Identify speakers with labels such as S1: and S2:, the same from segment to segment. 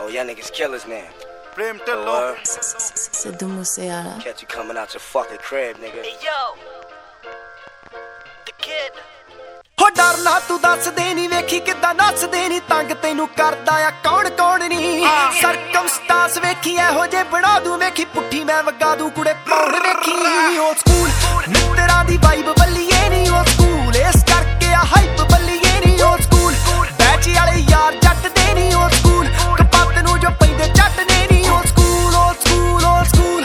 S1: Oh, y'all niggas killers now.
S2: Prem Tillo.
S3: Sidhu Moosewala.
S1: Catch you coming out your fucking crib, nigga.
S4: Hey yo, the kid.
S5: ਹੋ ਡਰਨਾ ਤੂੰ ਦੱਸਦੇ ਨਹੀਂ ਵੇਖੀ ਕਿੱਦਾਂ ਨੱਚਦੇ ਨਹੀਂ ਤੰਗ ਤੈਨੂੰ ਕਰਦਾ ਆ ਕੌਣ ਕੌਣ ਨਹੀਂ ਸਰਕਮਸਟੈਂਸ ਵੇਖੀ ਇਹੋ ਜੇ ਬਣਾ ਦੂੰ ਵੇਖੀ ਪੁੱਠੀ ਮੈਂ ਵਗਾ ਦੂੰ ਕੁੜੇ ਪੌੜ ਵੇਖੀ ਓ ਸਕੂਲ ਮਿੱਤਰਾਂ ਦੀ ਵਾਈਬ ਬੱਲੀਏ ਨਹੀਂ ਓ ਸਕੂਲ ਇਸ ਕਰਕੇ ਆ ਹਾਈਪ ਬੱਲੀਏ ਨਹੀਂ ਓ ਸਕੂਲ ਬੈਚ ਵਾਲੇ ਯਾਰ ਜੱਟ ਦੇ ਨਹੀਂ ਓ ਸਕੂਲ ਕਪੱਤ ਨੂੰ ਜੋ ਪੈਂਦੇ ਜੱਟ ਨੇ ਨਹੀਂ ਓ ਸਕੂਲ ਓ ਸਕੂਲ ਓ ਸਕੂਲ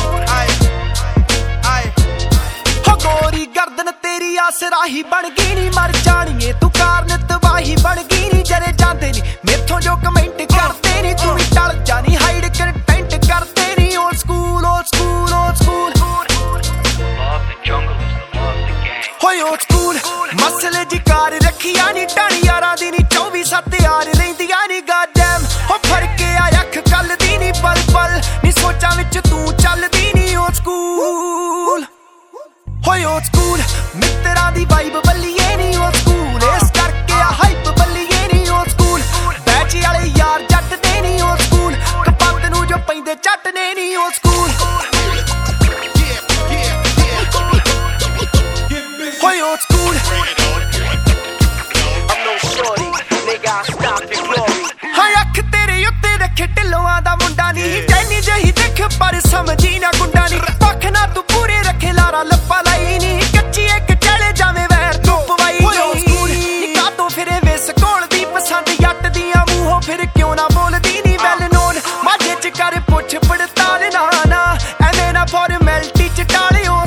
S5: ਹੋ ਗੋਰੀ ਗਰਦਨ ਤੇਰੀ ਆਸਰਾਹੀ ਬਣ ਗਈ ਨੀ ਮਰ ਜਾਣੀਏ ਤੂੰ ਕਾਰਨ ਤਬਾਹੀ ਬਣ ਗਈ ਨੀ ਜਰੇ ਜਾਂਦੇ ਨੀ ਮੇਥੋਂ ਜੋ ਕਮੈਂਟ ਕਰਦੇ ਨੀ ਤੂੰ ਵੀ ਟਲ ਜਾਣੀ ਹਾਈਡ ਕੰਟੈਂਟ ਕਰਦੇ ਨੀ ਓ ਸਕੂਲ ਓ ਸਕੂਲ ਓ ਸਕੂਲ ਹੋਏ ਓ ਸਕੂਲ ਮਸਲੇ ਦੀ ਕਾਰ ਰੱਖੀਆਂ ਨੀ ਢਾਣੀ ਯਾਰਾਂ ਦੀ ਨੀ 24/7 ਯਾਰ ਲੈਂਦੀਆਂ ਨੀ ਗਾਡਮ ਹੋ ਫਰਕ ਆ ਅੱਖ ਕੱਲ ਦੀ ਨੀ ਪਲ ਪਲ ਨੀ ਸੋਚਾਂ ਵਿੱਚ ਤੂੰ ਚੱਲਦੀ ਨੀ ਓ ਸਕੂਲ ਹੋਏ ਓ ਸਕੂਲ ਮਿੱਤਰਾਂ ਦੀ ਵਾਈਬ ਬੱਲੀਏ ਨੀ ਓ ਸਕੂਲ ਇਸ ਕਰਕੇ ਆ ਹਾਈਪ ਬੱਲੀਏ ਨੀ ਓ ਸਕੂਲ ਬੈਚ ਵਾਲੇ ਯਾਰ ਜੱਟ ਦੇ ਨੀ ਓ ਸਕੂਲ ਕਪੱਤ ਨੂੰ ਜੋ ਪੈਂਦੇ ਚੱਟ ਨੇ ਨੀ ਓ ਸਕੂਲ ਹੋਏ ਓ ਸਕੂਲ ਹਾਏ ਅੱਖ ਤੇਰੇ ਉੱਤੇ ਰੱਖੇ ਢਿੱਲੋਆਂ ਦਾ ਮੁੰਡਾ ਨੀ ਟੈਨੀ ਜਹੀ ਦੇਖ ਪਰ ਸਮਝੀ ਨਾ ਗੁੰਡਾ ਨੀ ਪੱਖ ਨਾ ਤੂੰ ਪੂਰੇ ਰੱਖੇ ਲਾਰਾ ਲੱਪਾ ਲਾਈ ਨੀ ਕੱਚੀ ਇੱਕ ਚਲੇ ਜਾਵੇਂ ਵੈਰ ਤੂੰ ਪਵਾਈ ਨੀ ਕਾਤੋਂ ਫਿਰੇ ਵਿਸ ਕੋਲ ਦੀ ਪਸੰਦ ਜੱਟ ਦੀਆਂ ਮੂੰਹੋਂ ਫਿਰ ਕਿਉਂ ਨਾ ਬੋਲਦੀ ਨੀ ਵੈਲ ਨੋਨ ਮਾਝੇ ਚ ਕਰ ਪੁੱਛ ਪੜਤਾਲ ਨਾ ਐਵੇਂ ਨਾ ਫਾਰਮੈਲਿਟੀ ਚ ਟਾਲਿਓ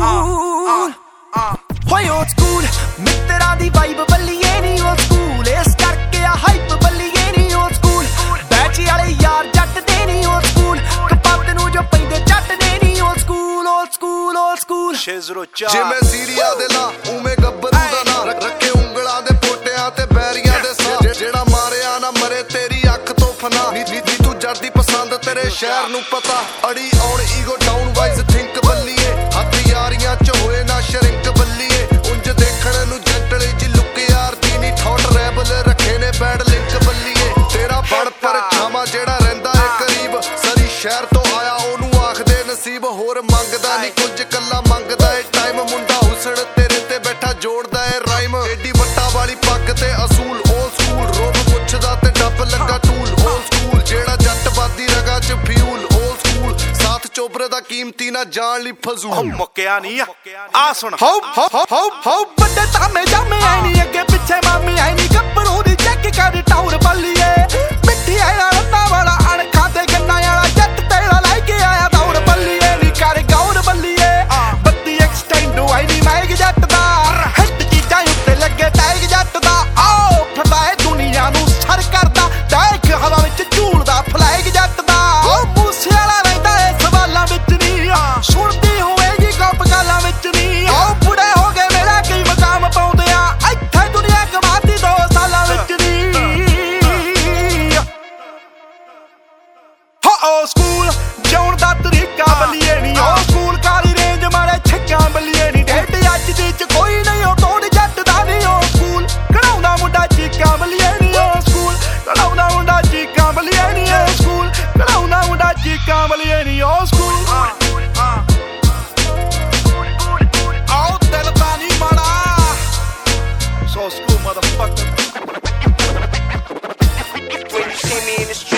S5: ਸਕੂਲ ਹੋਏ ਓ ਸਕੂਲ ਮਿੱਤਰਾਂ ਦੀ ਵਾਈਬ ਬੱਲੀਏ ਨੀ ਓ ਸਕੂਲ ਇਸ ਕਰਕੇ ਆ ਹਾਈਪ ਬੱਲੀਏ ਨੀ ਓ ਸਕੂਲ ਬੈਚ ਵਾਲੇ ਯਾਰ ਜੱਟ ਦੇ ਨੀ ਓ ਸਕੂਲ ਕਪੱਤ ਨੂੰ ਜੋ ਪੈਂਦੇ ਜੱਟ ਨੇ ਨੀ ਓ ਸਕੂਲ ਓ ਸਕੂਲ ਓ ਸਕੂਲ
S2: 604
S6: ਜਿਵੇਂ ਸੀਰੀਆ ਦੇ ਲਾ ਉਵੇਂ ਗੱਭਰੂ ਦਾ ਨਾਂ ਰੱਖੇ ਉਂਗਲਾਂ ਦੇ ਪੋਟਿਆਂ ਤੇ ਬੈਰੀਆਂ ਦੇ ਸਾਹ ਜਿਹੜਾ ਮਾਰਿਆ ਨਾ ਮਰੇ ਤੇਰੀ ਅੱਖ ਤੋਂ ਫਨਾ ਨੀ ਤੂੰ ਜਰਦੀ ਪਸੰਦ ਤੇਰੇ ਸ਼ਹਿਰ ਨੂੰ ਪਤਾ ਅੜੀ ਔਰ ਈਗੋ ਡਾਊਨ ਵਾਈਜ਼ ਥਿੰਕ ਬੱਲੀਏ ਹੱਥ ਯਾਰੀਆਂ ਚ ਹੋਏ ਨਾ ਸ਼ਰਿੰਕ ਬੱਲੀਏ ਉਂਝ ਦੇਖਣ ਨੂੰ ਜੈਂਟਲ ਜੀ ਲੁੱਕ ਯਾਰ ਦੀ ਨੀ ਠੋਟ ਰੈਬਲ ਰੱਖੇ ਨੇ ਬੈਡ ਲਿੰਕ ਬੱਲੀਏ ਤੇਰਾ ਬਣ ਪਰ ਛਾਵਾਂ ਜਿਹੜਾ ਰਹਿੰਦਾ ਏ ਕਰੀਬ ਸਰੀ ਸ਼ਹਿਰ ਤੋਂ ਆਇਆ ਉਹਨੂੰ ਆਖਦੇ ਨਸੀਬ ਹੋਰ ਮੰਗਦਾ ਨੀ ਕੁਝ ਕੱਲਾ ਮੰਗਦਾ ਏ ਟਾਈਮ ਮੁੰਡਾ ਹੁਸਨ ਤੇਰੇ ਤੇ ਬੈਠਾ ਜੋੜਦਾ ਏ ਰਾਈਮ ਏਡੀ ਵੱਟਾ ਵਾਲੀ ਪੱਗ ਤੇ ਅਸੂਲ ਓ ਸਕੂਲ ਰੋਬ ਪੁੱਛਦਾ ਤੇ ਡੱਬ ਲੱਗਾ ਟੂਲ ਓ ਸਕੂਲ ਜਿਹੜਾ ਜੱਟ ਬਾਦੀ ਰਗਾ ਚ ਫਿਊਲ ਓ ਸਕੂਲ ਸਾਥ ਚੋਬਰੇ ਦਾ ਕੀਮਤੀ ਨਾ ਜਾਣ ਲਈ ਫਜ਼ੂਲ
S2: ਮੁੱਕਿਆ ਨਹੀਂ ਆ ਸੁਣ
S5: ਹੋ ਵੱਡੇ ਤਾਮੇ ਜਾਮੇ ਆਈ ਨੀ ਅੱਗੇ ਪਿੱਛੇ ਮਾਮੀ ਆਈ ਨੀ ਗੱਭਰੂ ਦੀ ਚੈੱਕ ਕਰ ਟਾਉਰ ਬੱਲੀਏ ਮਿੱਠੀ ਆਇਆ ਰੰਨਾ ਵਾਲਾ ਅਣਖਾਂ ਤੇ ਗੰਨਾ ਵਾਲਾ ਜੱਟ ਤੇਰਾ ਲੈ ਕੇ ਆਇਆ ਦੌੜ ਬੱਲੀਏ ਨੀ ਕਰ ਗੌਰ ਬੱਲੀਏ ਬੱਤੀ ਐਕਸਟੈਂਡ ਆਈ ਨੀ ਮੈਗ ਜੱਟ ਦਾ ਹਿੱਟ ਚੀਜ਼ਾਂ ਉੱਤੇ ਲੱਗੇ ਟੈਗ ਜੱਟ ਦਾ ਆਓ ਫਟਾ ਏ ਦੁਨੀਆ ਨੂੰ ਸਰ ਕਰਦਾ ਟੈਗ ਹਵਾ ਵਿੱਚ ਝੂਲਦਾ ਫਲੈਗ ਜੱਟ ਦਾ ਉਹ ਮੂਸੇ ਵਾਲਾ ਰਹਿੰਦਾ ਏ ਸਵਾਲਾਂ ਵਿੱਚ ਨੀ ਸੁਣਦੀ ਹੋਵੇਗੀ ਗੱਪ ਗਾਲਾਂ ਵਿੱਚ ਨੀ ਉਹ ਬੁੜੇ ਹੋ ਗਏ ਮੇਰਾ ਕਈ ਮਕਾਮ ਪਾਉਂਦੇ ਆ ਇੱਥੇ ਦੁਨੀਆ ਕਮਾਤੀ 2 ਸਾਲਾਂ ਵਿੱਚ ਨੀ ਹੋ ਸਕੂਲ ਜਾਉਣ ਦਾ ਤਰੀਕਾ ਬੱਲੀਏ ਨੀ ਉਹ ਸਕੂਲ ਕਾਲੀ ਰੇਂਜ ਮਾਰੇ ਛੱਕਾਂ ਬੱਲੀਏ ਨੀ ਡੇਟ ਅੱਜ ਦੀ ਚ ਕੋਈ ਨਹੀਂ ਉਹ ਤੋੜ ਜੱਟ ਦਾ ਨੀ ਉਹ ਸਕੂਲ ਕਢਾਉਂਦਾ ਮੁੰਡਾ ਚੀਕਾਂ ਬੱਲੀਏ ਨੀ ਉਹ ਸਕੂਲ ਕਢਾਉਂਦਾ ਮੁੰਡਾ ਚੀਕਾਂ ਬੱਲੀਏ ਨੀ ਉਹ ਸਕੂਲ ਕਢਾਉਂਦਾ ਮੁੰਡਾ ਚੀਕਾਂ ਬੱਲੀਏ ਨੀ ਉਹ ਸਕੂਲ ਆਓ ਦਿਲ ਤਾਂ ਨੀ ਮਾੜਾ
S2: ਸੋ school motherfucker
S1: When you see me in the street